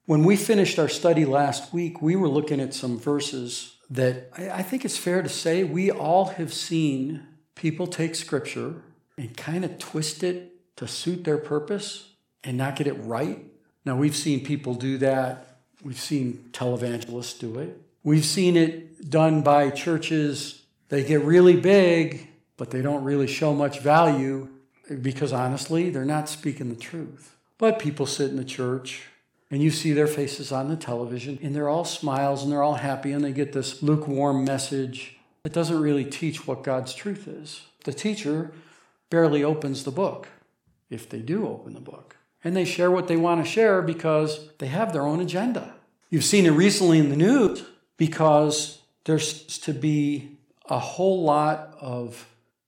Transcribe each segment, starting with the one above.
When we finished our study last week, we were looking at some verses that I think it's fair to say we all have seen people take Scripture and kind of twist it to suit their purpose and not get it right. Now, we've seen people do that. We've seen televangelists do it. We've seen it done by churches. They get really big, but they don't really show much value because, honestly, they're not speaking the truth. But people sit in the church, and you see their faces on the television, and they're all smiles, and they're all happy, and they get this lukewarm message. It doesn't really teach what God's truth is. The teacher barely opens the book, if they do open the book. And they share what they want to share because they have their own agenda. You've seen it recently in the news because there's to be a whole lot of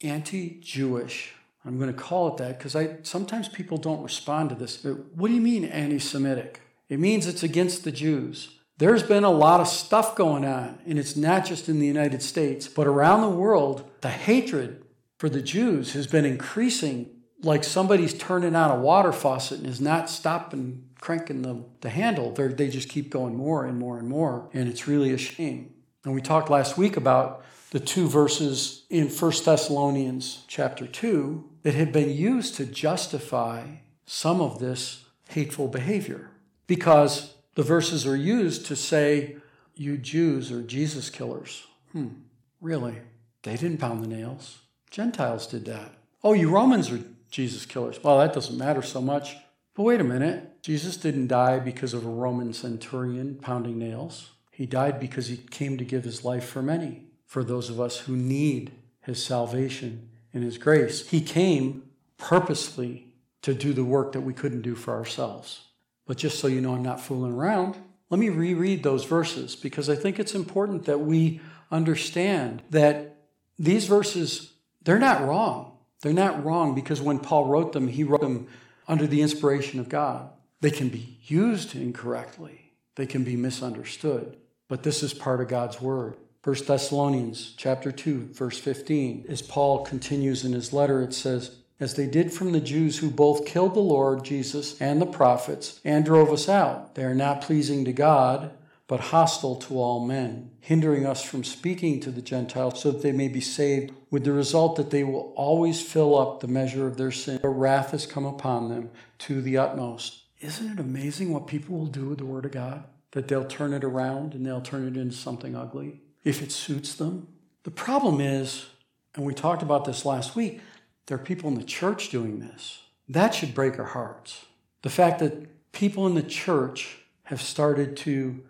anti-Jewish, I'm going to call it that because sometimes people don't respond to this. What do you mean anti-Semitic? It means it's against the Jews. There's been a lot of stuff going on, and it's not just in the United States, but around the world, the hatred for the Jews has been increasing like somebody's turning on a water faucet and is not stopping cranking the handle. They just keep going more and more and more, and it's really a shame. And we talked last week about the two verses in 1 Thessalonians chapter 2 that have been used to justify some of this hateful behavior. Because the verses are used to say, you Jews are Jesus killers. Really? They didn't pound the nails. Gentiles did that. Oh, you Romans are Jesus killers. Well, that doesn't matter so much. But wait a minute. Jesus didn't die because of a Roman centurion pounding nails. He died because he came to give his life for many, for those of us who need his salvation and his grace. He came purposely to do the work that we couldn't do for ourselves. But just so you know I'm not fooling around, let me reread those verses because I think it's important that we understand that these verses, they're not wrong. They're not wrong because when Paul wrote them, he wrote them under the inspiration of God. They can be used incorrectly. They can be misunderstood. But this is part of God's word. 1 Thessalonians chapter 2, verse 15. As Paul continues in his letter, it says, as they did from the Jews who both killed the Lord Jesus and the prophets and drove us out. They are not pleasing to God, but hostile to all men, hindering us from speaking to the Gentiles so that they may be saved, with the result that they will always fill up the measure of their sin. Their wrath has come upon them to the utmost. Isn't it amazing what people will do with the Word of God? That they'll turn it around and they'll turn it into something ugly if it suits them. The problem is, and we talked about this last week, there are people in the church doing this. That should break our hearts. The fact that people in the church have started to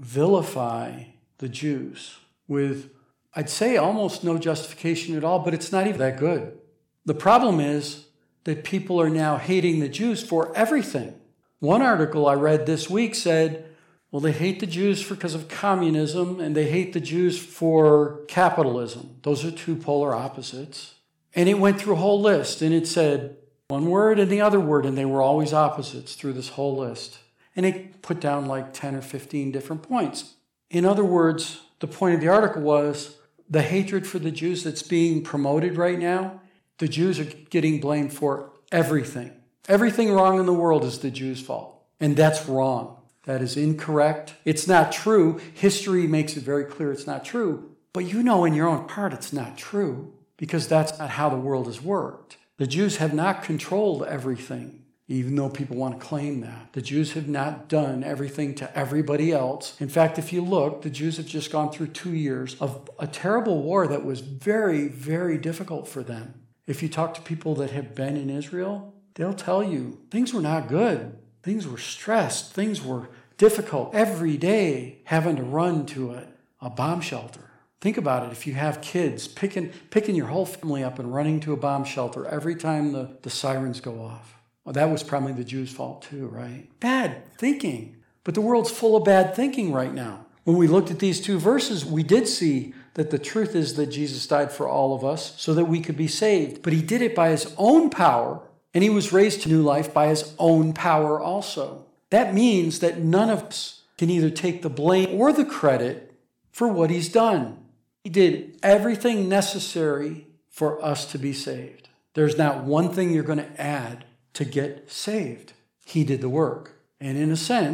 vilify the Jews with, I'd say, almost no justification at all, but it's not even that good. The problem is that people are now hating the Jews for everything. One article I read this week said, well, they hate the Jews because of communism, and they hate the Jews for capitalism. Those are two polar opposites. And it went through a whole list, and it said one word and the other word, and they were always opposites through this whole list. And it put down like 10 or 15 different points. In other words, the point of the article was the hatred for the Jews that's being promoted right now, the Jews are getting blamed for everything. Everything wrong in the world is the Jews' fault. And that's wrong. That is incorrect. It's not true. History makes it very clear it's not true. But you know in your own heart it's not true. Because that's not how the world has worked. The Jews have not controlled everything, even though people want to claim that. The Jews have not done everything to everybody else. In fact, if you look, the Jews have just gone through 2 years of a terrible war that was very, very difficult for them. If you talk to people that have been in Israel, they'll tell you things were not good. Things were stressed. Things were difficult. Every day having to run to a bomb shelter. Think about it. If you have kids, picking your whole family up and running to a bomb shelter every time the sirens go off. Well, that was probably the Jews' fault too, right? Bad thinking. But the world's full of bad thinking right now. When we looked at these two verses, we did see that the truth is that Jesus died for all of us so that we could be saved. But he did it by his own power, and he was raised to new life by his own power also. That means that none of us can either take the blame or the credit for what he's done. He did everything necessary for us to be saved. There's not one thing you're going to add to get saved. He did the work. And in a sense,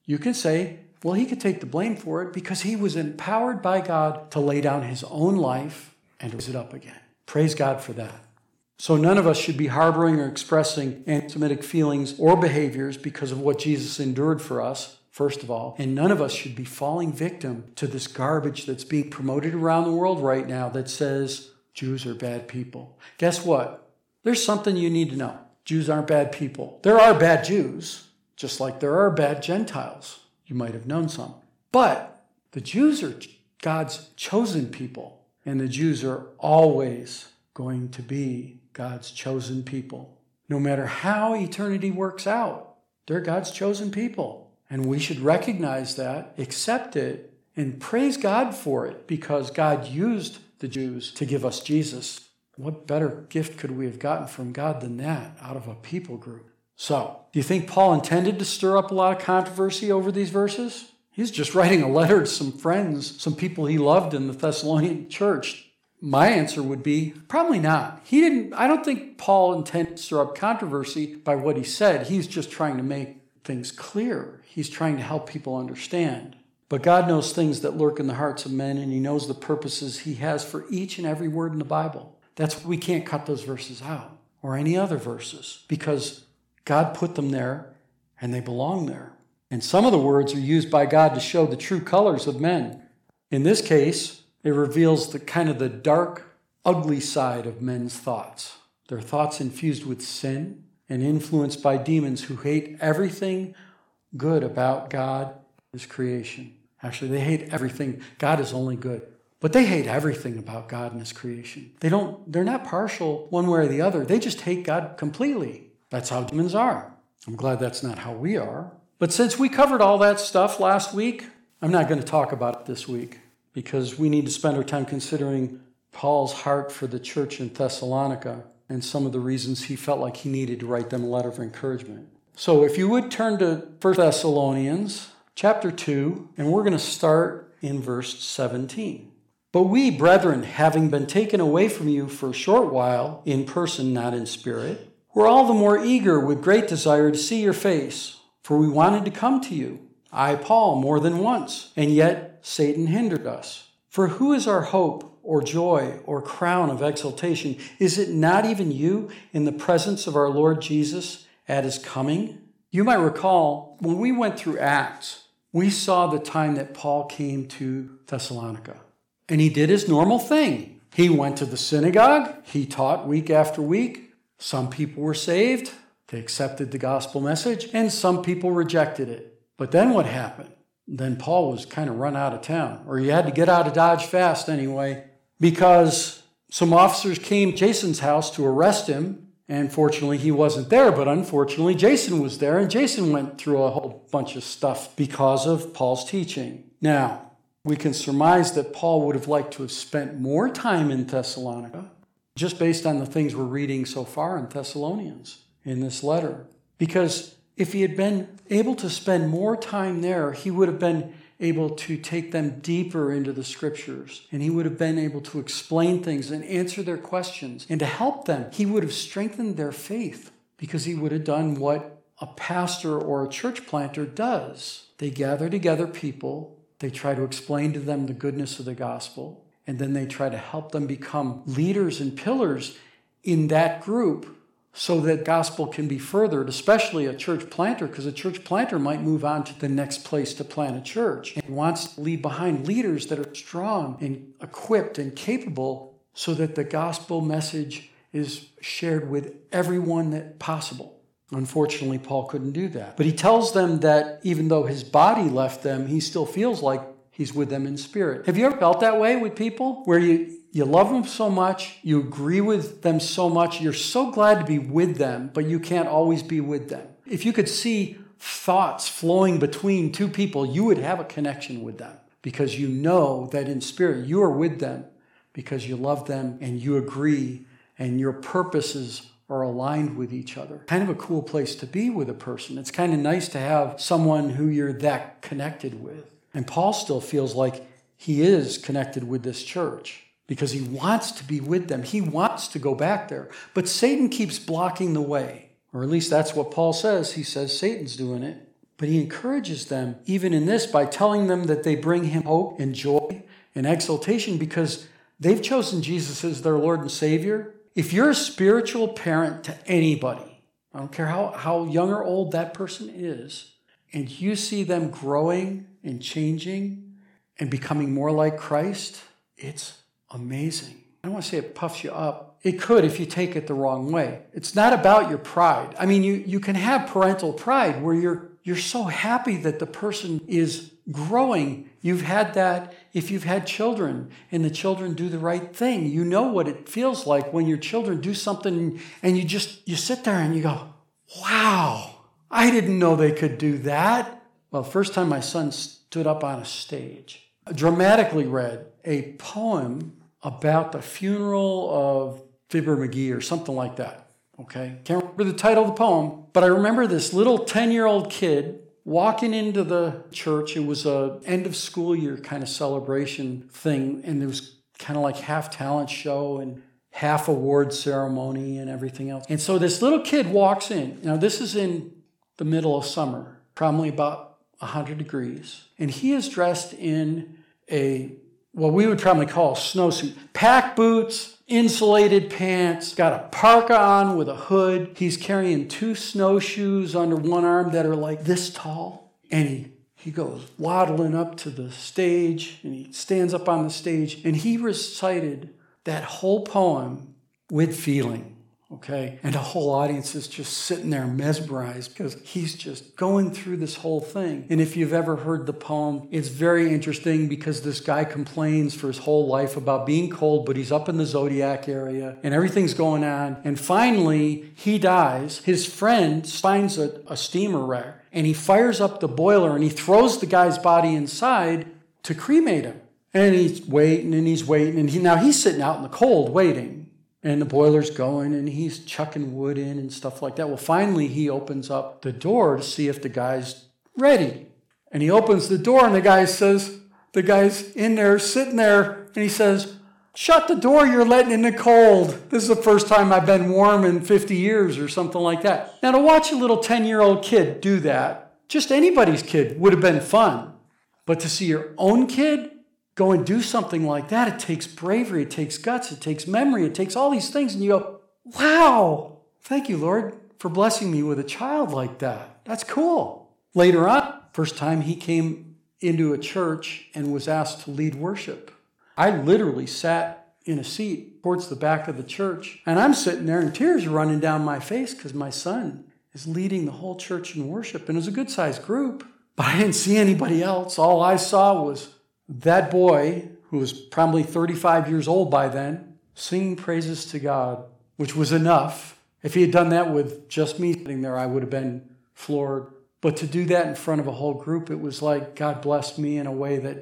You can say, well, he could take the blame for it because he was empowered by God to lay down his own life and raise it up again. Praise God for that. So none of us should be harboring or expressing anti-Semitic feelings or behaviors because of what Jesus endured for us, first of all. And none of us should be falling victim to this garbage that's being promoted around the world right now that says Jews are bad people. Guess what? There's something you need to know. Jews aren't bad people. There are bad Jews, just like there are bad Gentiles. You might have known some. But the Jews are God's chosen people, and the Jews are always going to be God's chosen people. No matter how eternity works out, they're God's chosen people. And we should recognize that, accept it, and praise God for it, because God used the Jews to give us Jesus. What better gift could we have gotten from God than that out of a people group? So, do you think Paul intended to stir up a lot of controversy over these verses? He's just writing a letter to some friends, some people he loved in the Thessalonian church. My answer would be, probably not. I don't think Paul intended to stir up controversy by what he said. He's just trying to make things clear. He's trying to help people understand. But God knows things that lurk in the hearts of men, and he knows the purposes he has for each and every word in the Bible. That's why we can't cut those verses out, or any other verses, because God put them there, and they belong there. And some of the words are used by God to show the true colors of men. In this case, it reveals the dark, ugly side of men's thoughts. Their thoughts infused with sin and influenced by demons who hate everything good about God and his creation. Actually, they hate everything. God is only good. But they hate everything about God and his creation. They're not partial one way or the other. They just hate God completely. That's how demons are. I'm glad that's not how we are. But since we covered all that stuff last week, I'm not going to talk about it this week, because we need to spend our time considering Paul's heart for the church in Thessalonica and some of the reasons he felt like he needed to write them a letter of encouragement. So if you would turn to 1 Thessalonians chapter 2, and we're going to start in verse 17. But we, brethren, having been taken away from you for a short while, in person, not in spirit, were all the more eager with great desire to see your face, for we wanted to come to you, I, Paul, more than once, and yet Satan hindered us. For who is our hope, or joy, or crown of exaltation? Is it not even you in the presence of our Lord Jesus at his coming? You might recall, when we went through Acts, we saw the time that Paul came to Thessalonica. And he did his normal thing. He went to the synagogue. He taught week after week. Some people were saved. They accepted the gospel message. And some people rejected it. But then what happened? Then Paul was kind of run out of town. Or he had to get out of Dodge fast anyway. Because some officers came to Jason's house to arrest him. And fortunately, he wasn't there. But unfortunately, Jason was there. And Jason went through a whole bunch of stuff because of Paul's teaching. Now, we can surmise that Paul would have liked to have spent more time in Thessalonica, just based on the things we're reading so far in Thessalonians in this letter. Because if he had been able to spend more time there, he would have been able to take them deeper into the scriptures, and he would have been able to explain things and answer their questions and to help them. He would have strengthened their faith, because he would have done what a pastor or a church planter does. They gather together people. They try to explain to them the goodness of the gospel, and then they try to help them become leaders and pillars in that group so that gospel can be furthered, especially a church planter, because a church planter might move on to the next place to plant a church and wants to leave behind leaders that are strong and equipped and capable so that the gospel message is shared with everyone that possible. Unfortunately, Paul couldn't do that. But he tells them that even though his body left them, he still feels like he's with them in spirit. Have you ever felt that way with people? Where you love them so much, you agree with them so much, you're so glad to be with them, but you can't always be with them. If you could see thoughts flowing between two people, you would have a connection with them, because you know that in spirit you are with them because you love them and you agree and your purposes are aligned with each other. Kind of a cool place to be with a person. It's kind of nice to have someone who you're that connected with. And Paul still feels like he is connected with this church because he wants to be with them. He wants to go back there. But Satan keeps blocking the way. Or at least that's what Paul says. He says Satan's doing it. But he encourages them even in this by telling them that they bring him hope and joy and exaltation because they've chosen Jesus as their Lord and Savior. If you're a spiritual parent to anybody, I don't care how young or old that person is, and you see them growing and changing and becoming more like Christ, it's amazing. I don't want to say it puffs you up. It could if you take it the wrong way. It's not about your pride. I mean, you can have parental pride where you're so happy that the person is growing. You've had that if you've had children and the children do the right thing. You know what it feels like when your children do something and you sit there and you go, wow, I didn't know they could do that. Well, first time my son stood up on a stage, dramatically read a poem about the funeral of Fibber McGee or something like that. Okay? Can't remember the title of the poem, but I remember this little 10-year-old kid walking into the church. It was a end of school year kind of celebration thing, and there was kind of like half talent show and half award ceremony and everything else. And so this little kid walks in. Now this is in the middle of summer, probably about 100 degrees. And he is dressed in what we would probably call a snowsuit. Pack boots, insulated pants, got a parka on with a hood. He's carrying 2 snowshoes under one arm that are like this tall. And he goes waddling up to the stage, and he stands up on the stage, and he recited that whole poem with feeling. Okay, and the whole audience is just sitting there mesmerized because he's just going through this whole thing. And if you've ever heard the poem, it's very interesting because this guy complains for his whole life about being cold, but he's up in the Zodiac area and everything's going on. And finally, he dies. His friend finds a steamer wreck and he fires up the boiler and he throws the guy's body inside to cremate him. And he's waiting and he's waiting. And now he's sitting out in the cold waiting. And the boiler's going, and he's chucking wood in and stuff like that. Well, finally, he opens up the door to see if the guy's ready. And he opens the door, and the guy's in there, sitting there, and he says, "Shut the door, you're letting in the cold. This is the first time I've been warm in 50 years," or something like that. Now, to watch a little 10-year-old kid do that, just anybody's kid, would have been fun. But to see your own kid go and do something like that, it takes bravery, it takes guts, it takes memory, it takes all these things. And you go, wow, thank you, Lord, for blessing me with a child like that. That's cool. Later on, first time he came into a church and was asked to lead worship. I literally sat in a seat towards the back of the church, and I'm sitting there and tears are running down my face because my son is leading the whole church in worship. And it was a good-sized group, but I didn't see anybody else. All I saw was that boy, who was probably 35 years old by then, singing praises to God, which was enough. If he had done that with just me sitting there, I would have been floored. But to do that in front of a whole group, it was like God blessed me in a way that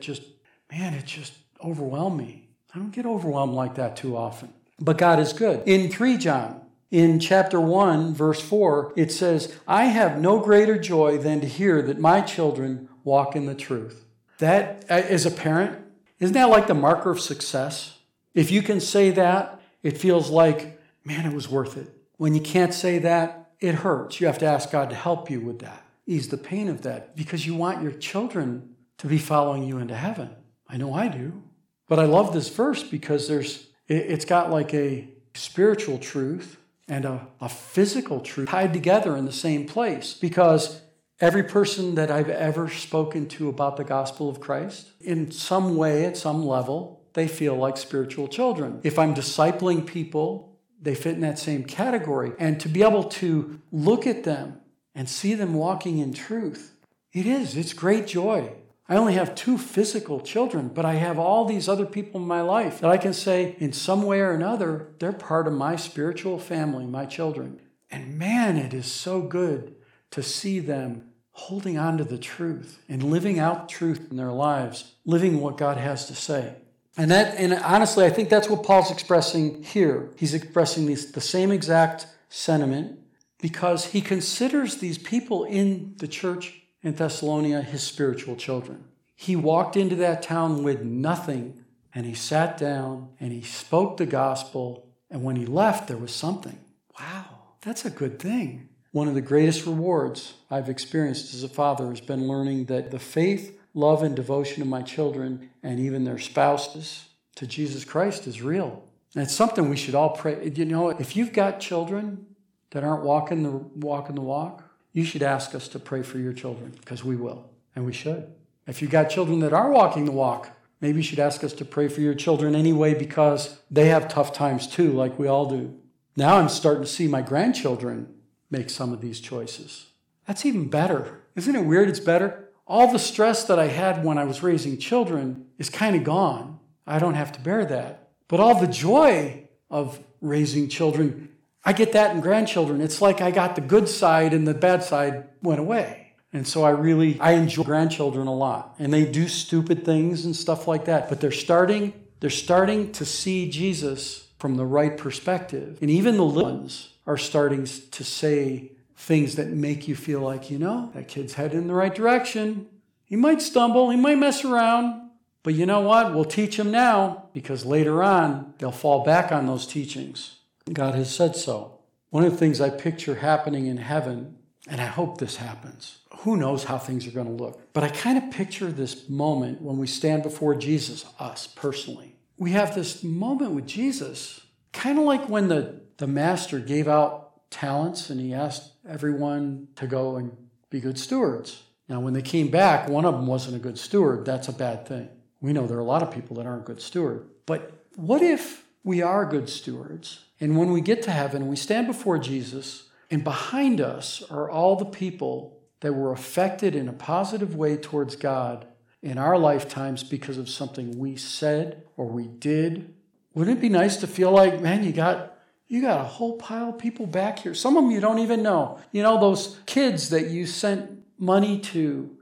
it just overwhelmed me. I don't get overwhelmed like that too often. But God is good. In 3 John, in chapter 1, verse 4, it says, "I have no greater joy than to hear that my children walk in the truth." That, as a parent, isn't that like the marker of success? If you can say that, it feels like, man, it was worth it. When you can't say that, it hurts. You have to ask God to help you with that, ease the pain of that, because you want your children to be following you into heaven. I know I do. But I love this verse because it's got like a spiritual truth and a physical truth tied together in the same place, because every person that I've ever spoken to about the gospel of Christ, in some way, at some level, they feel like spiritual children. If I'm discipling people, they fit in that same category. And to be able to look at them and see them walking in truth, it's great joy. I only have 2 physical children, but I have all these other people in my life that I can say, in some way or another, they're part of my spiritual family, my children. And man, it is so good to see them holding on to the truth and living out truth in their lives, living what God has to say. And honestly, I think that's what Paul's expressing here. He's expressing the same exact sentiment because he considers these people in the church in Thessalonica his spiritual children. He walked into that town with nothing, and he sat down and he spoke the gospel, and when he left, there was something. Wow, that's a good thing. One of the greatest rewards I've experienced as a father has been learning that the faith, love, and devotion of my children and even their spouses to Jesus Christ is real. And it's something we should all pray. You know, if you've got children that aren't walking the walk, you should ask us to pray for your children, because we will, and we should. If you've got children that are walking the walk, maybe you should ask us to pray for your children anyway, because they have tough times too, like we all do. Now I'm starting to see my grandchildren make some of these choices. That's even better. Isn't it weird? It's better. All the stress that I had when I was raising children is kind of gone. I don't have to bear that. But all the joy of raising children, I get that in grandchildren. It's like I got the good side and the bad side went away. And so I enjoy grandchildren a lot. And they do stupid things and stuff like that. But they're starting to see Jesus from the right perspective. And even the little ones are starting to say things that make you feel like, that kid's headed in the right direction. He might stumble, he might mess around, but you know what? We'll teach him now, because later on, they'll fall back on those teachings. God has said so. One of the things I picture happening in heaven, and I hope this happens, who knows how things are going to look, but I kind of picture this moment when we stand before Jesus, us personally. We have this moment with Jesus, kind of like when the master gave out talents and he asked everyone to go and be good stewards. Now, when they came back, one of them wasn't a good steward. That's a bad thing. We know there are a lot of people that aren't good stewards. But what if we are good stewards, and when we get to heaven, we stand before Jesus, and behind us are all the people that were affected in a positive way towards God in our lifetimes because of something we said or we did? Wouldn't it be nice to feel like, man, you got a whole pile of people back here. Some of them you don't even know. Those kids that you sent money to,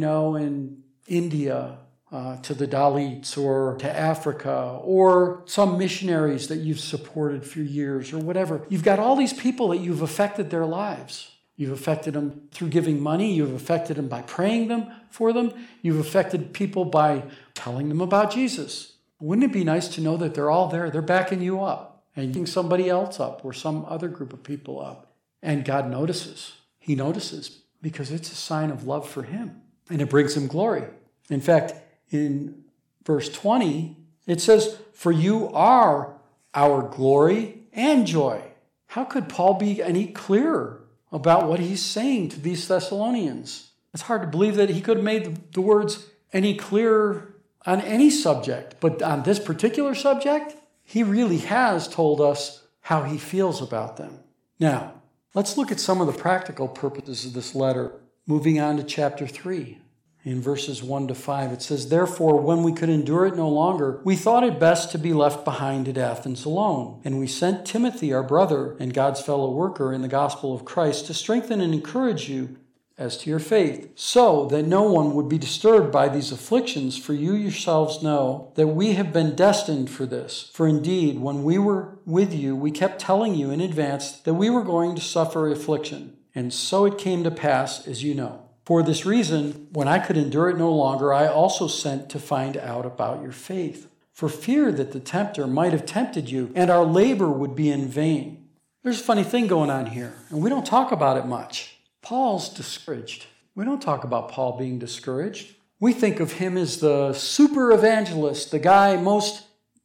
in India, to the Dalits, or to Africa, or some missionaries that you've supported for years or whatever. You've got all these people that you've affected their lives. You've affected them through giving money. You've affected them by praying for them. You've affected people by telling them about Jesus. Wouldn't it be nice to know that they're all there? They're backing you up and backing somebody else up or some other group of people up. And God notices. He notices because it's a sign of love for him. And it brings him glory. In fact, in verse 20, it says, "For you are our glory and joy." How could Paul be any clearer about what he's saying to these Thessalonians? It's hard to believe that he could have made the words any clearer on any subject. But on this particular subject, he really has told us how he feels about them. Now, let's look at some of the practical purposes of this letter. Moving on to chapter 3. In verses 1 to 5, it says, "Therefore, when we could endure it no longer, we thought it best to be left behind at Athens alone. And we sent Timothy, our brother and God's fellow worker in the gospel of Christ, to strengthen and encourage you as to your faith, so that no one would be disturbed by these afflictions, for you yourselves know that we have been destined for this. For indeed, when we were with you, we kept telling you in advance that we were going to suffer affliction. And so it came to pass, as you know. For this reason, when I could endure it no longer, I also sent to find out about your faith, for fear that the tempter might have tempted you, and our labor would be in vain." There's a funny thing going on here, and we don't talk about it much. Paul's discouraged. We don't talk about Paul being discouraged. We think of him as the super evangelist, the guy most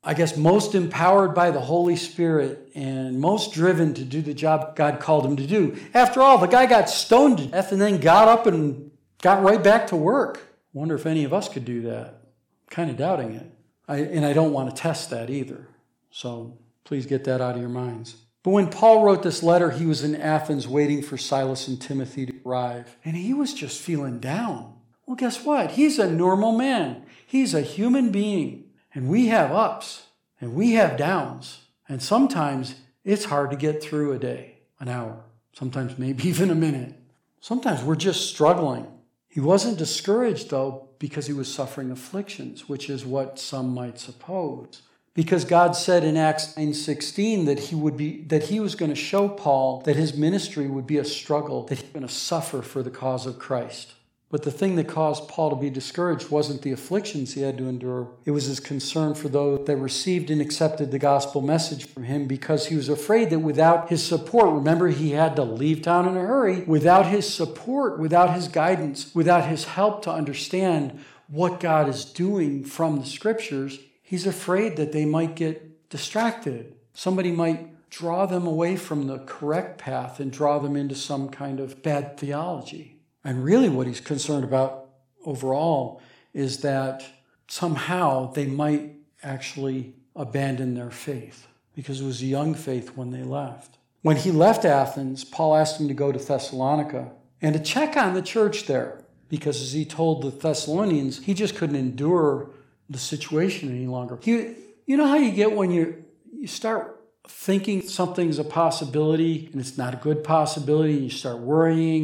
empowered by the Holy Spirit and most driven to do the job God called him to do. After all, the guy got stoned to death and then got up and got right back to work. Wonder if any of us could do that. Kind of doubting it. I don't want to test that either. So please get that out of your minds. But when Paul wrote this letter, he was in Athens waiting for Silas and Timothy to arrive. And he was just feeling down. Well, guess what? He's a normal man. He's a human being. And we have ups and we have downs. And sometimes it's hard to get through a day, an hour, sometimes maybe even a minute. Sometimes we're just struggling. He wasn't discouraged, though, because he was suffering afflictions, which is what some might suppose. Because God said in Acts 9:16 that he was going to show Paul that his ministry would be a struggle, that he's going to suffer for the cause of Christ. But the thing that caused Paul to be discouraged wasn't the afflictions he had to endure. It was his concern for those that received and accepted the gospel message from him, because he was afraid that without his support, remember, he had to leave town in a hurry, without his support, without his guidance, without his help to understand what God is doing from the scriptures, he's afraid that they might get distracted. Somebody might draw them away from the correct path and draw them into some kind of bad theology. And really what he's concerned about overall is that somehow they might actually abandon their faith, because it was a young faith when they left. When he left Athens, Paul asked him to go to Thessalonica and to check on the church there, because as he told the Thessalonians, he just couldn't endure the situation any longer. You know how you get when you start thinking something's a possibility and it's not a good possibility, and you start worrying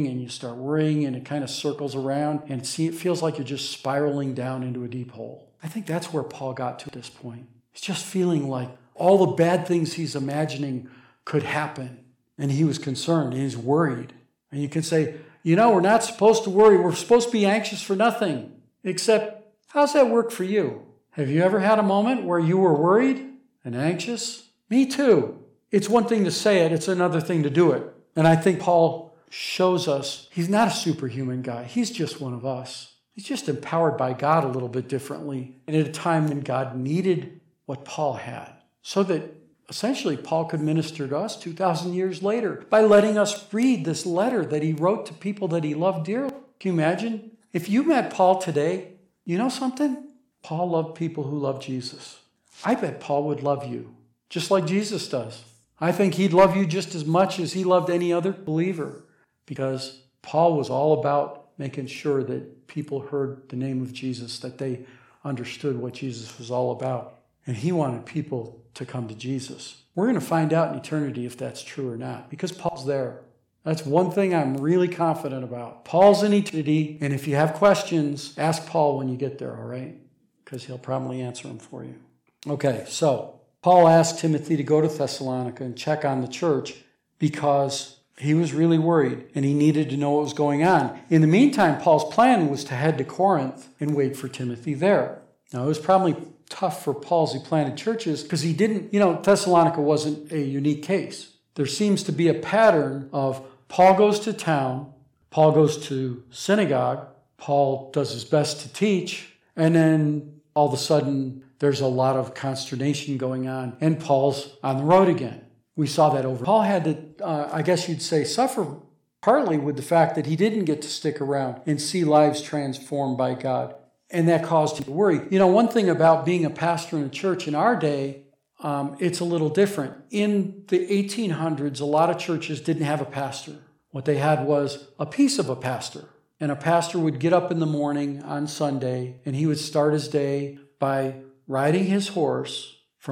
and it kind of circles around, and it feels like you're just spiraling down into a deep hole. I think that's where Paul got to at this point. He's just feeling like all the bad things he's imagining could happen, and he was concerned and he's worried. And you can say, we're not supposed to worry. We're supposed to be anxious for nothing. Except, how's that work for you? Have you ever had a moment where you were worried and anxious? Me too. It's one thing to say it, it's another thing to do it. And I think Paul shows us he's not a superhuman guy. He's just one of us. He's just empowered by God a little bit differently, and at a time when God needed what Paul had, so that essentially Paul could minister to us 2,000 years later by letting us read this letter that he wrote to people that he loved dearly. Can you imagine? If you met Paul today, you know something? Paul loved people who loved Jesus. I bet Paul would love you just like Jesus does. I think he'd love you just as much as he loved any other believer, because Paul was all about making sure that people heard the name of Jesus, that they understood what Jesus was all about. And he wanted people to come to Jesus. We're going to find out in eternity if that's true or not, because Paul's there. That's one thing I'm really confident about. Paul's in eternity, and if you have questions, ask Paul when you get there, all right? Because he'll probably answer them for you. Okay, so Paul asked Timothy to go to Thessalonica and check on the church because he was really worried and he needed to know what was going on. In the meantime, Paul's plan was to head to Corinth and wait for Timothy there. Now, it was probably tough for Paul as he planted churches because he didn't, Thessalonica wasn't a unique case. There seems to be a pattern of Paul goes to town, Paul goes to synagogue, Paul does his best to teach, and then all of a sudden there's a lot of consternation going on, and Paul's on the road again. We saw that over. Paul had to, I guess you'd say, suffer partly with the fact that he didn't get to stick around and see lives transformed by God, and that caused him to worry. One thing about being a pastor in a church in our day, it's a little different. In the 1800s, a lot of churches didn't have a pastor. What they had was a piece of a pastor, and a pastor would get up in the morning on Sunday, and he would start his day by riding his horse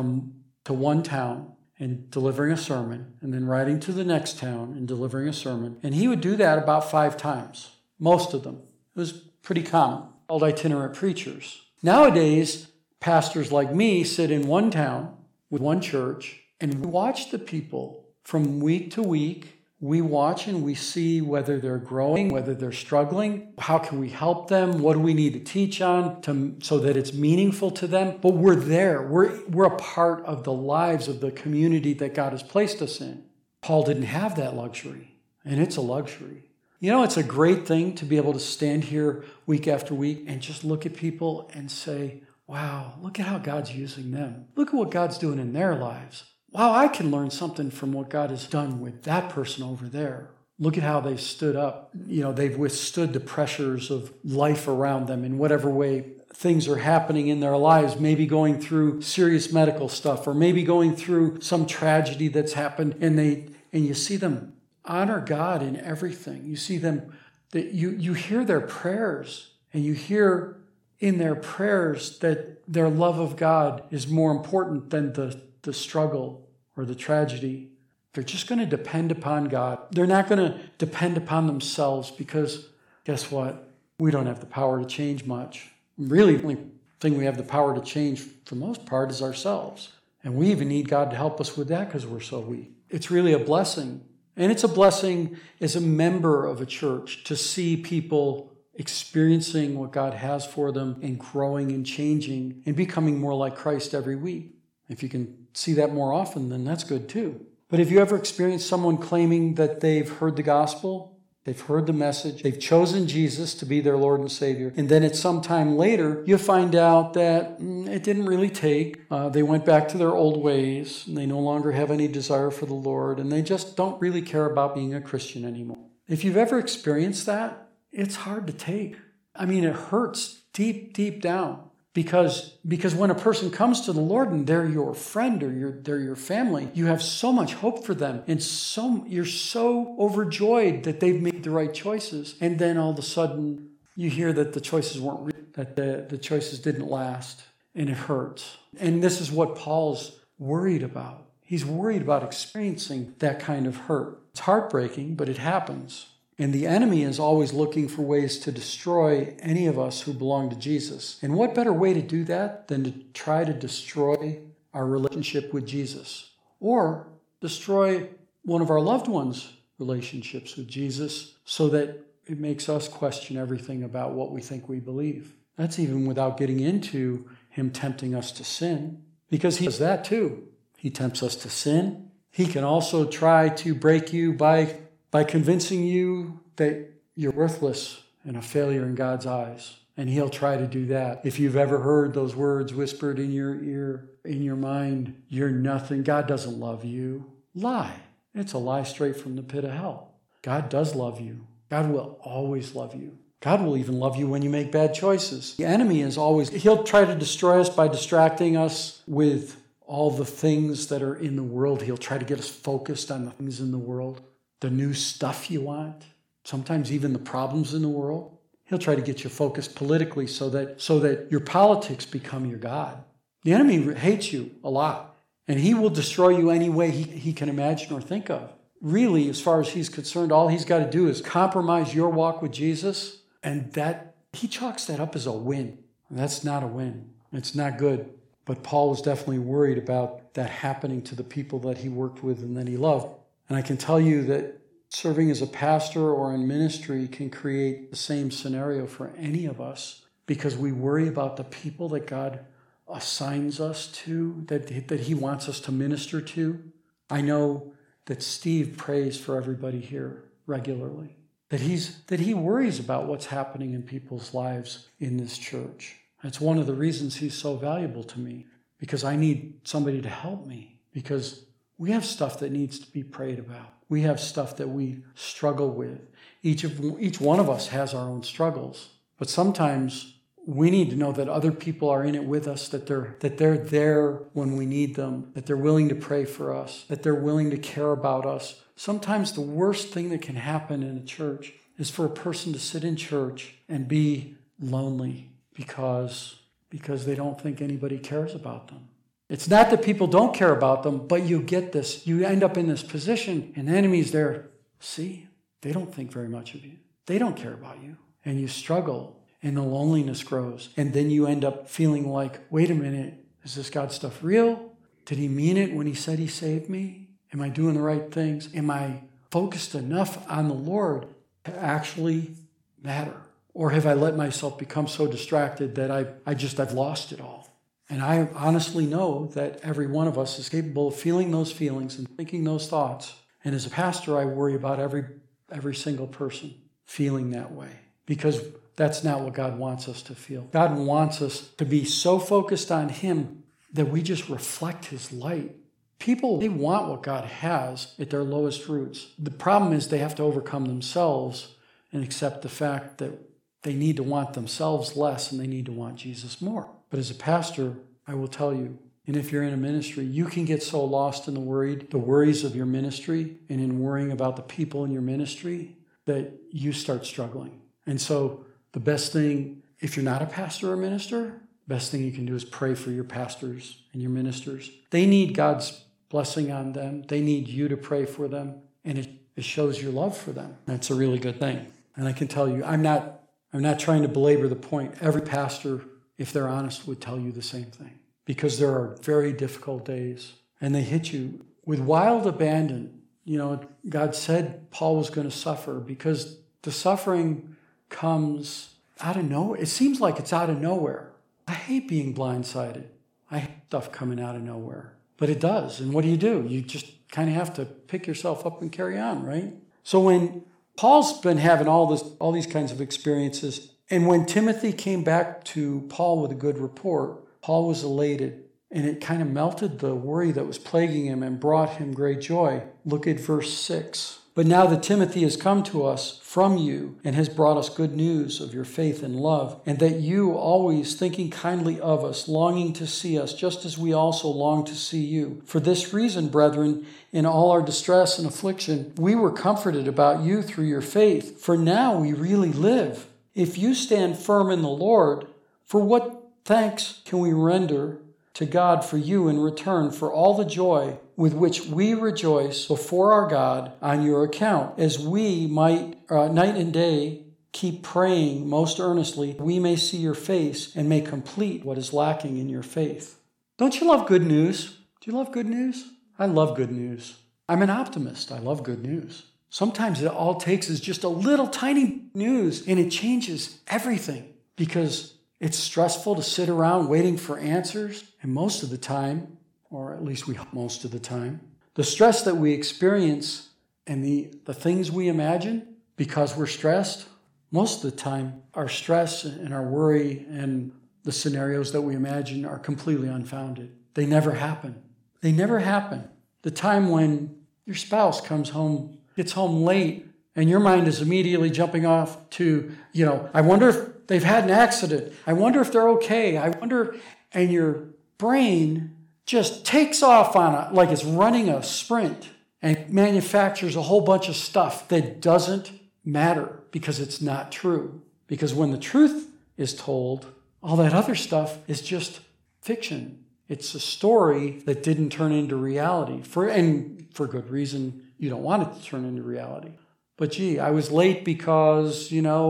to one town and delivering a sermon, and then riding to the next town and delivering a sermon. And he would do that about 5 times, most of them. It was pretty common, called itinerant preachers. Nowadays, pastors like me sit in one town with one church, and we watch the people from week to week. We watch and we see whether they're growing, whether they're struggling. How can we help them? What do we need to teach on so that it's meaningful to them? But we're there. We're a part of the lives of the community that God has placed us in. Paul didn't have that luxury, and it's a luxury. It's a great thing to be able to stand here week after week and just look at people and say, wow, look at how God's using them. Look at what God's doing in their lives. Wow, I can learn something from what God has done with that person over there. Look at how they've stood up. They've withstood the pressures of life around them in whatever way things are happening in their lives, maybe going through serious medical stuff or maybe going through some tragedy that's happened, and you see them honor God in everything. You see them, that you hear their prayers, and you hear in their prayers that their love of God is more important than the struggle or the tragedy. They're just going to depend upon God. They're not going to depend upon themselves, because guess what? We don't have the power to change much. Really, the only thing we have the power to change for the most part is ourselves. And we even need God to help us with that because we're so weak. It's really a blessing. And it's a blessing as a member of a church to see people experiencing what God has for them and growing and changing and becoming more like Christ every week. If you can see that more often, then that's good too. But have you ever experienced someone claiming that they've heard the gospel, they've heard the message, they've chosen Jesus to be their Lord and Savior, and then at some time later, you find out that it didn't really take. They went back to their old ways, and they no longer have any desire for the Lord, and they just don't really care about being a Christian anymore. If you've ever experienced that, it's hard to take. I mean, it hurts deep, deep down. Because when a person comes to the Lord and they're your friend or they're your family, you have so much hope for them. And you're so overjoyed that they've made the right choices. And then all of a sudden, you hear that the choices weren't real, that the choices didn't last. And it hurts. And this is what Paul's worried about. He's worried about experiencing that kind of hurt. It's heartbreaking, but it happens. And the enemy is always looking for ways to destroy any of us who belong to Jesus. And what better way to do that than to try to destroy our relationship with Jesus? Or destroy one of our loved ones' relationships with Jesus so that it makes us question everything about what we think we believe. That's even without getting into him tempting us to sin, because he does that too. He tempts us to sin. He can also try to break you by convincing you that you're worthless and a failure in God's eyes. And he'll try to do that. If you've ever heard those words whispered in your ear, in your mind, you're nothing, God doesn't love you. Lie. It's a lie straight from the pit of hell. God does love you. God will always love you. God will even love you when you make bad choices. The enemy is always, he'll try to destroy us by distracting us with all the things that are in the world. He'll try to get us focused on the things in the world. The new stuff you want, sometimes even the problems in the world. He'll try to get you focused politically so that your politics become your God. The enemy hates you a lot, and he will destroy you any way he can imagine or think of. Really, as far as he's concerned, all he's got to do is compromise your walk with Jesus, and that he chalks that up as a win. And that's not a win. It's not good. But Paul was definitely worried about that happening to the people that he worked with and that he loved. And I can tell you that serving as a pastor or in ministry can create the same scenario for any of us, because we worry about the people that God assigns us to, that he wants us to minister to. I know that Steve prays for everybody here regularly, that he worries about what's happening in people's lives in this church. That's one of the reasons he's so valuable to me, because I need somebody to help me, because we have stuff that needs to be prayed about. We have stuff that we struggle with. Each one of us has our own struggles. But sometimes we need to know that other people are in it with us, that they're there when we need them, that they're willing to pray for us, that they're willing to care about us. Sometimes the worst thing that can happen in a church is for a person to sit in church and be lonely because they don't think anybody cares about them. It's not that people don't care about them, but you get this. You end up in this position, and the enemy's there. See, they don't think very much of you. They don't care about you. And you struggle, and the loneliness grows. And then you end up feeling like, wait a minute, is this God stuff real? Did he mean it when he said he saved me? Am I doing the right things? Am I focused enough on the Lord to actually matter? Or have I let myself become so distracted that I've lost it all? And I honestly know that every one of us is capable of feeling those feelings and thinking those thoughts. And as a pastor, I worry about every single person feeling that way, because that's not what God wants us to feel. God wants us to be so focused on him that we just reflect his light. People, they want what God has at their lowest roots. The problem is they have to overcome themselves and accept the fact that they need to want themselves less and they need to want Jesus more. But as a pastor, I will tell you, and if you're in a ministry, you can get so lost in the worries of your ministry and in worrying about the people in your ministry that you start struggling. And so the best thing, if you're not a pastor or minister, the best thing you can do is pray for your pastors and your ministers. They need God's blessing on them. They need you to pray for them, and it shows your love for them. That's a really good thing. And I can tell you, I'm not trying to belabor the point. Every pastor, if they're honest, would tell you the same thing, because there are very difficult days and they hit you with wild abandon. You know, God said Paul was going to suffer, because the suffering comes out of nowhere. It seems like it's out of nowhere. I hate being blindsided. I hate stuff coming out of nowhere. But it does. And what do? You just kind of have to pick yourself up and carry on, right? So when Paul's been having all these kinds of experiences, and when Timothy came back to Paul with a good report, Paul was elated. And it kind of melted the worry that was plaguing him and brought him great joy. Look at verse 6. But now that Timothy has come to us from you and has brought us good news of your faith and love, and that you, always thinking kindly of us, longing to see us, just as we also long to see you. For this reason, brethren, in all our distress and affliction, we were comforted about you through your faith. For now we really live. If you stand firm in the Lord, for what thanks can we render to God for you in return for all the joy with which we rejoice before our God on your account, as we might night and day keep praying most earnestly, we may see your face and may complete what is lacking in your faith. Don't you love good news? Do you love good news? I love good news. I'm an optimist. I love good news. Sometimes it all takes is just a little tiny news and it changes everything, because it's stressful to sit around waiting for answers. And most of the time, or at least we hope most of the time, the stress that we experience and the things we imagine because we're stressed, most of the time our stress and our worry and the scenarios that we imagine are completely unfounded. They never happen. They never happen. The time when your spouse gets home late, and your mind is immediately jumping off to, I wonder if they've had an accident. I wonder if they're okay. And your brain just takes off like it's running a sprint and manufactures a whole bunch of stuff that doesn't matter because it's not true. Because when the truth is told, all that other stuff is just fiction. It's a story that didn't turn into reality. For good reason, you don't want it to turn into reality. But I was late because,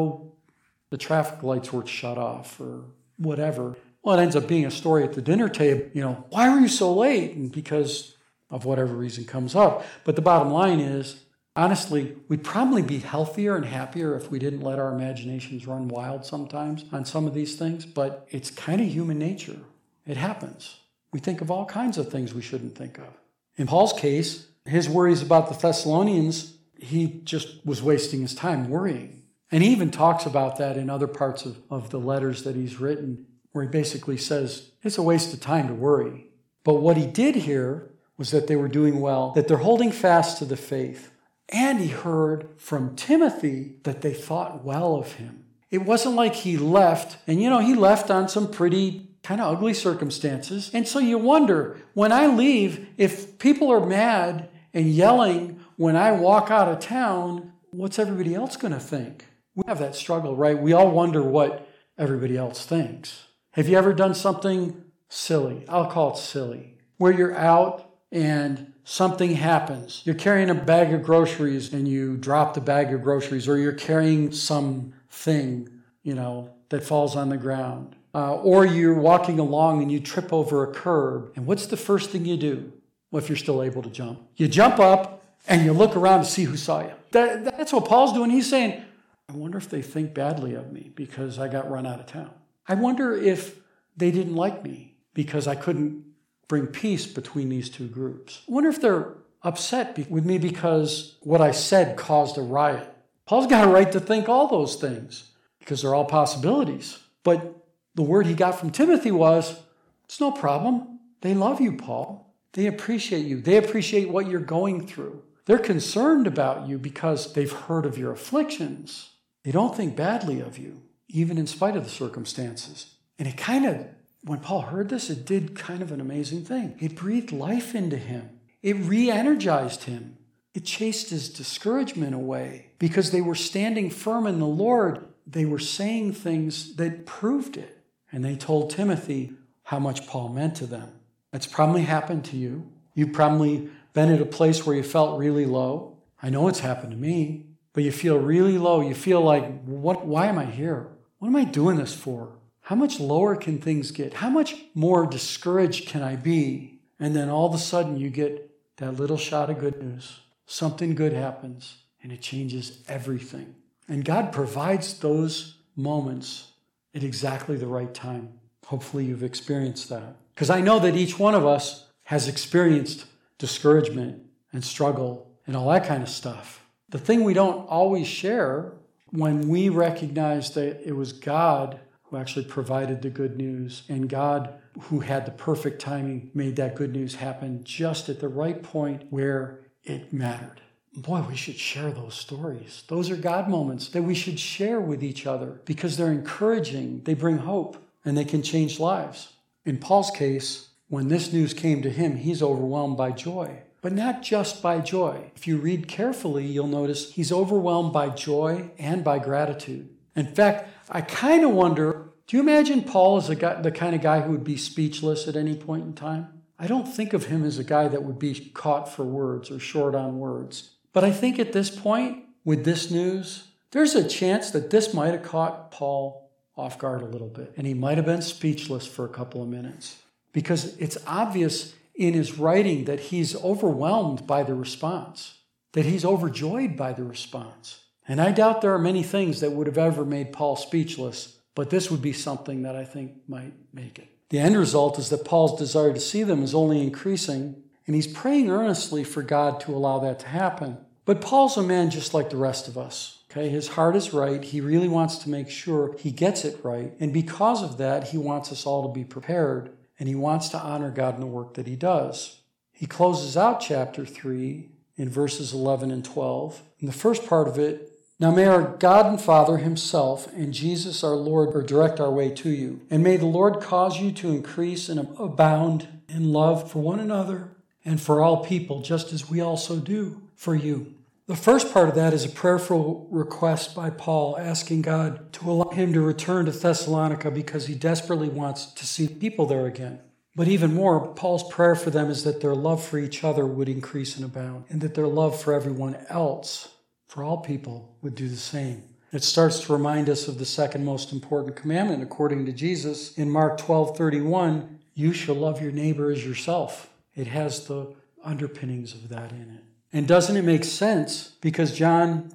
the traffic lights were shut off or whatever. Well, it ends up being a story at the dinner table. Why were you so late? And because of whatever reason comes up. But the bottom line is, honestly, we'd probably be healthier and happier if we didn't let our imaginations run wild sometimes on some of these things. But it's kind of human nature. It happens. We think of all kinds of things we shouldn't think of. In Paul's case, his worries about the Thessalonians, he just was wasting his time worrying. And he even talks about that in other parts of the letters that he's written, where he basically says it's a waste of time to worry. But what he did hear was that they were doing well, that they're holding fast to the faith. And he heard from Timothy that they thought well of him. It wasn't like he left, and he left on some pretty kind of ugly circumstances. And so you wonder, when I leave, if people are mad and yelling when I walk out of town, what's everybody else going to think? We have that struggle, right? We all wonder what everybody else thinks. Have you ever done something silly? I'll call it silly. Where you're out and something happens. You're carrying a bag of groceries and you drop the bag of groceries, or you're carrying something, that falls on the ground. Or you're walking along and you trip over a curb. And what's the first thing you do? Well, if you're still able to jump. You jump up and you look around to see who saw you. That's what Paul's doing. He's saying, I wonder if they think badly of me because I got run out of town. I wonder if they didn't like me because I couldn't bring peace between these two groups. I wonder if they're upset with me because what I said caused a riot. Paul's got a right to think all those things because they're all possibilities. But the word he got from Timothy was, it's no problem. They love you, Paul. They appreciate you. They appreciate what you're going through. They're concerned about you because they've heard of your afflictions. They don't think badly of you, even in spite of the circumstances. And when Paul heard this, it did kind of an amazing thing. It breathed life into him. It re-energized him. It chased his discouragement away because they were standing firm in the Lord. They were saying things that proved it. And they told Timothy how much Paul meant to them. That's probably happened to you. You've probably been at a place where you felt really low. I know it's happened to me. But you feel really low. You feel like, why am I here? What am I doing this for? How much lower can things get? How much more discouraged can I be? And then all of a sudden you get that little shot of good news. Something good happens and it changes everything. And God provides those moments at exactly the right time. Hopefully you've experienced that. Because I know that each one of us has experienced discouragement and struggle and all that kind of stuff. The thing we don't always share when we recognize that it was God who actually provided the good news, and God who had the perfect timing made that good news happen just at the right point where it mattered. Boy, we should share those stories. Those are God moments that we should share with each other because they're encouraging, they bring hope, and they can change lives. In Paul's case, when this news came to him, he's overwhelmed by joy. But not just by joy. If you read carefully, you'll notice he's overwhelmed by joy and by gratitude. In fact, I kind of wonder, do you imagine Paul as the kind of guy who would be speechless at any point in time? I don't think of him as a guy that would be caught for words or short on words. But I think at this point, with this news, there's a chance that this might have caught Paul off guard a little bit. And he might have been speechless for a couple of minutes. Because it's obvious in his writing that he's overwhelmed by the response, that he's overjoyed by the response. And I doubt there are many things that would have ever made Paul speechless, but this would be something that I think might make it. The end result is that Paul's desire to see them is only increasing, and he's praying earnestly for God to allow that to happen. But Paul's a man just like the rest of us. Okay, his heart is right. He really wants to make sure he gets it right. And because of that, he wants us all to be prepared. And he wants to honor God in the work that he does. He closes out chapter 3 in verses 11 and 12. In the first part of it, now may our God and Father himself and Jesus our Lord direct our way to you. And may the Lord cause you to increase and abound in love for one another and for all people, just as we also do for you. The first part of that is a prayerful request by Paul asking God to allow him to return to Thessalonica because he desperately wants to see people there again. But even more, Paul's prayer for them is that their love for each other would increase and abound, and that their love for everyone else, for all people, would do the same. It starts to remind us of the second most important commandment, according to Jesus. In Mark 12:31, you shall love your neighbor as yourself. It has the underpinnings of that in it. And doesn't it make sense? Because John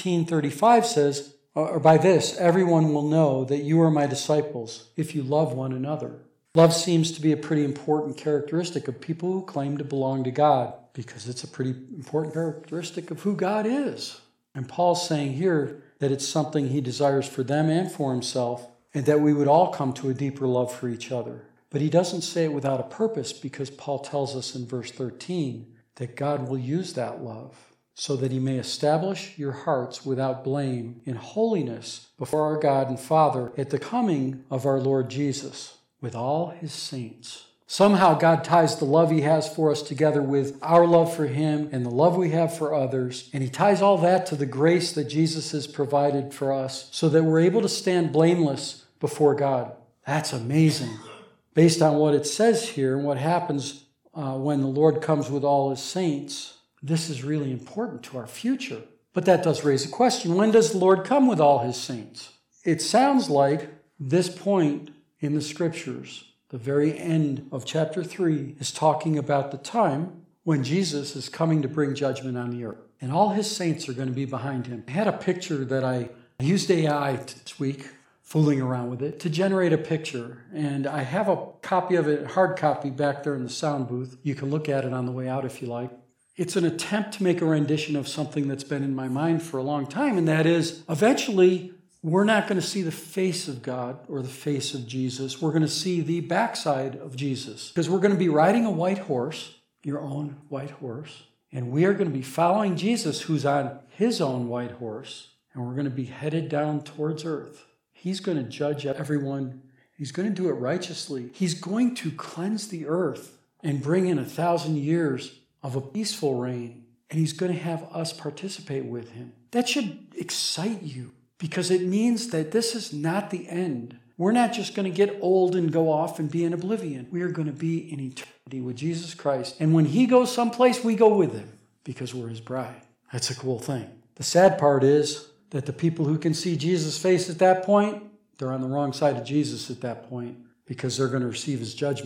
13:35 says, or by this, everyone will know that you are my disciples if you love one another. Love seems to be a pretty important characteristic of people who claim to belong to God, because it's a pretty important characteristic of who God is. And Paul's saying here that it's something he desires for them and for himself, and that we would all come to a deeper love for each other. But he doesn't say it without a purpose, because Paul tells us in verse 13 that God will use that love so that he may establish your hearts without blame in holiness before our God and Father at the coming of our Lord Jesus with all his saints. Somehow God ties the love he has for us together with our love for him and the love we have for others, and he ties all that to the grace that Jesus has provided for us so that we're able to stand blameless before God. That's amazing. Based on what it says here and what happens when the Lord comes with all his saints, this is really important to our future. But that does raise a question. When does the Lord come with all his saints? It sounds like this point in the scriptures, the very end of chapter 3, is talking about the time when Jesus is coming to bring judgment on the earth. And all his saints are going to be behind him. I had a picture that I used AI this week, fooling around with it, to generate a picture. And I have a copy of it, hard copy, back there in the sound booth. You can look at it on the way out if you like. It's an attempt to make a rendition of something that's been in my mind for a long time, and that is, eventually, we're not going to see the face of God or the face of Jesus. We're going to see the backside of Jesus, because we're going to be riding a white horse, your own white horse, and we are going to be following Jesus, who's on his own white horse, and we're going to be headed down towards earth. He's going to judge everyone. He's going to do it righteously. He's going to cleanse the earth and bring in 1,000 years of a peaceful reign. And he's going to have us participate with him. That should excite you, because it means that this is not the end. We're not just going to get old and go off and be in oblivion. We are going to be in eternity with Jesus Christ. And when he goes someplace, we go with him, because we're his bride. That's a cool thing. The sad part is that the people who can see Jesus' face at that point, they're on the wrong side of Jesus at that point, because they're going to receive his judgment.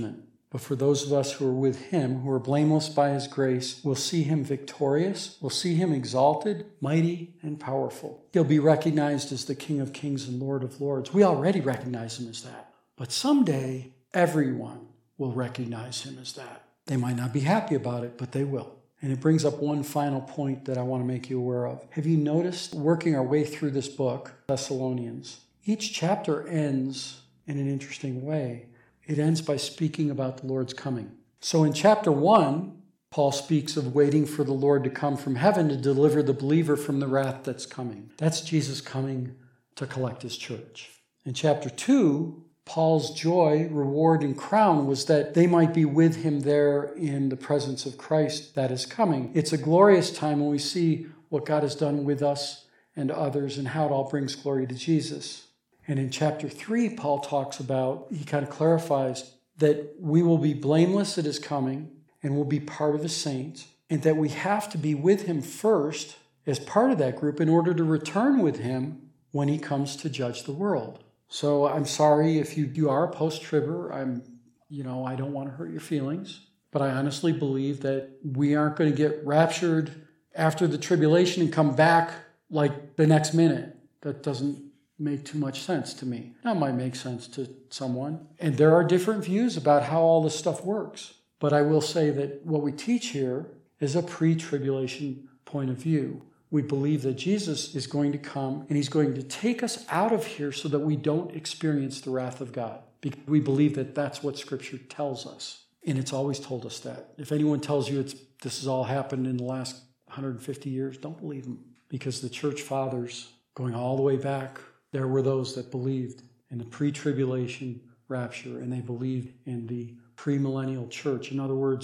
But for those of us who are with him, who are blameless by his grace, we'll see him victorious, we'll see him exalted, mighty, and powerful. He'll be recognized as the King of Kings and Lord of Lords. We already recognize him as that. But someday, everyone will recognize him as that. They might not be happy about it, but they will. And it brings up one final point that I want to make you aware of. Have you noticed, working our way through this book, Thessalonians, each chapter ends in an interesting way. It ends by speaking about the Lord's coming. So in chapter 1, Paul speaks of waiting for the Lord to come from heaven to deliver the believer from the wrath that's coming. That's Jesus coming to collect his church. In chapter 2, Paul's joy, reward, and crown was that they might be with him there in the presence of Christ that is coming. It's a glorious time when we see what God has done with us and others and how it all brings glory to Jesus. And in chapter 3, Paul talks about, he kind of clarifies that we will be blameless at his coming and will be part of the saints, and that we have to be with him first as part of that group in order to return with him when he comes to judge the world. So I'm sorry if you are a post-tribber. I don't want to hurt your feelings, but I honestly believe that we aren't going to get raptured after the tribulation and come back like the next minute. That doesn't make too much sense to me. That might make sense to someone. And there are different views about how all this stuff works. But I will say that what we teach here is a pre-tribulation point of view. We believe that Jesus is going to come and he's going to take us out of here so that we don't experience the wrath of God. Because we believe that that's what Scripture tells us. And it's always told us that. If anyone tells you this has all happened in the last 150 years, don't believe them. Because the church fathers, going all the way back, there were those that believed in the pre-tribulation rapture, and they believed in the premillennial church. In other words,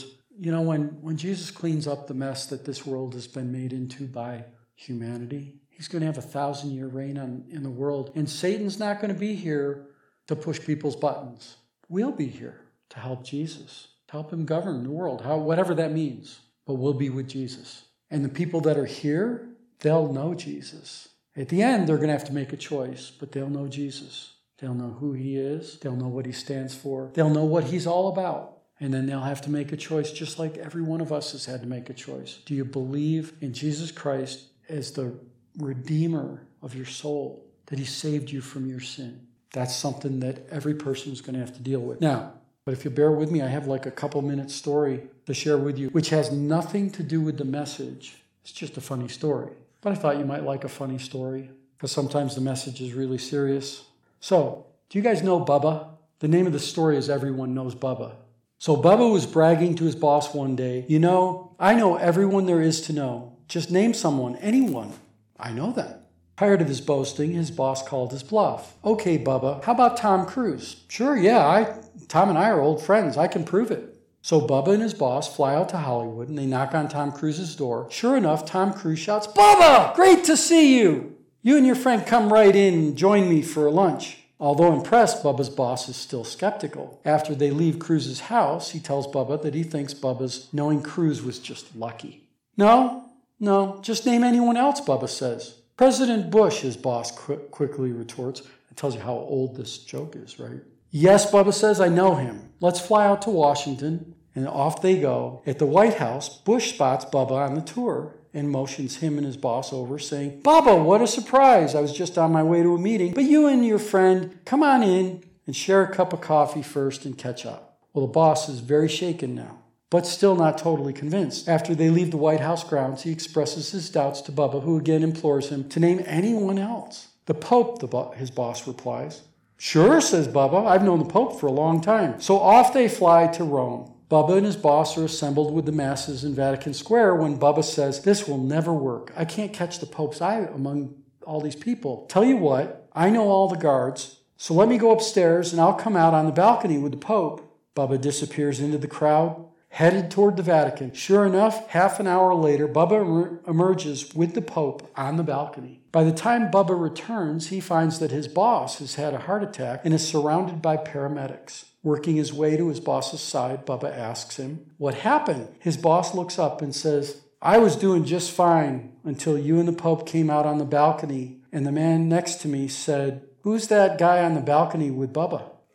when Jesus cleans up the mess that this world has been made into by humanity, he's going to have a 1,000-year reign in the world. And Satan's not going to be here to push people's buttons. We'll be here to help Jesus, to help him govern the world, whatever that means. But we'll be with Jesus. And the people that are here, they'll know Jesus. At the end, they're going to have to make a choice, but they'll know Jesus. They'll know who he is. They'll know what he stands for. They'll know what he's all about. And then they'll have to make a choice just like every one of us has had to make a choice. Do you believe in Jesus Christ as the Redeemer of your soul, that he saved you from your sin? That's something that every person is going to have to deal with. Now, but if you bear with me, I have like a couple minute story to share with you, which has nothing to do with the message. It's just a funny story. But I thought you might like a funny story, because sometimes the message is really serious. So, do you guys know Bubba? The name of the story is Everyone Knows Bubba. So Bubba was bragging to his boss one day, I know everyone there is to know. Just name someone, anyone. I know them. Tired of his boasting, his boss called his bluff. Okay, Bubba, how about Tom Cruise? Sure, yeah, Tom and I are old friends. I can prove it. So Bubba and his boss fly out to Hollywood and they knock on Tom Cruise's door. Sure enough, Tom Cruise shouts, Bubba, great to see you. You and your friend come right in and join me for lunch. Although impressed, Bubba's boss is still skeptical. After they leave Cruise's house, he tells Bubba that he thinks Bubba's knowing Cruise was just lucky. No, just name anyone else, Bubba says. President Bush, his boss quickly retorts. It tells you how old this joke is, right? Yes, Bubba says, I know him. Let's fly out to Washington. And off they go. At the White House, Bush spots Bubba on the tour and motions him and his boss over, saying, Bubba, what a surprise. I was just on my way to a meeting, but you and your friend, come on in and share a cup of coffee first and catch up. Well, the boss is very shaken now, but still not totally convinced. After they leave the White House grounds, he expresses his doubts to Bubba, who again implores him to name anyone else. The Pope, his boss replies. Sure, says Bubba, I've known the Pope for a long time. So off they fly to Rome. Bubba and his boss are assembled with the masses in Vatican Square when Bubba says, this will never work. I can't catch the Pope's eye among all these people. Tell you what, I know all the guards, so let me go upstairs and I'll come out on the balcony with the Pope. Bubba disappears into the crowd, headed toward the Vatican. Sure enough, half an hour later, Bubba emerges with the Pope on the balcony. By the time Bubba returns, he finds that his boss has had a heart attack and is surrounded by paramedics. Working his way to his boss's side, Bubba asks him, what happened? His boss looks up and says, I was doing just fine until you and the Pope came out on the balcony, and the man next to me said, who's that guy on the balcony with Bubba?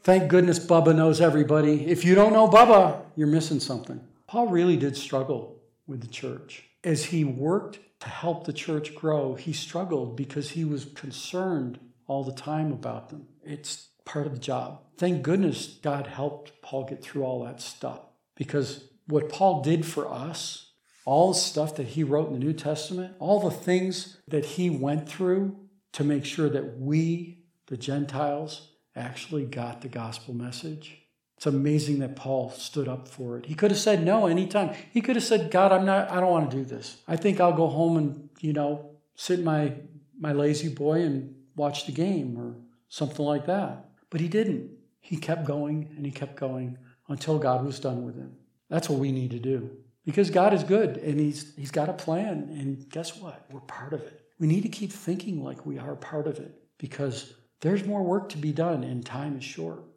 Thank goodness Bubba knows everybody. If you don't know Bubba, you're missing something. Paul really did struggle with the church. As he worked to help the church grow, he struggled because he was concerned all the time about them. It's part of the job. Thank goodness God helped Paul get through all that stuff, because what Paul did for us, all the stuff that he wrote in the New Testament, all the things that he went through to make sure that we, the Gentiles, actually got the gospel message. It's amazing that Paul stood up for it. He could have said no anytime. He could have said, God, I don't want to do this. I think I'll go home and, sit in my lazy boy and watch the game or something like that. But he didn't. He kept going and he kept going until God was done with him. That's what we need to do, because God is good and he's got a plan. And guess what? We're part of it. We need to keep thinking like we are part of it, because there's more work to be done and time is short.